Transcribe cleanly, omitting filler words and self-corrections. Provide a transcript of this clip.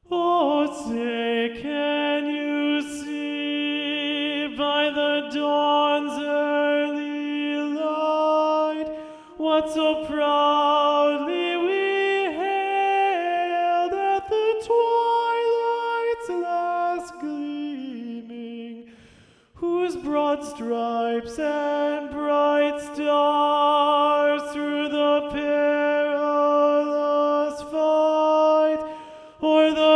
Oh, say, can you see by the dawn's early light what so proudly we hailed at the twilight's last gleaming, whose broad stripes and bright stars through the perilous fight o'er the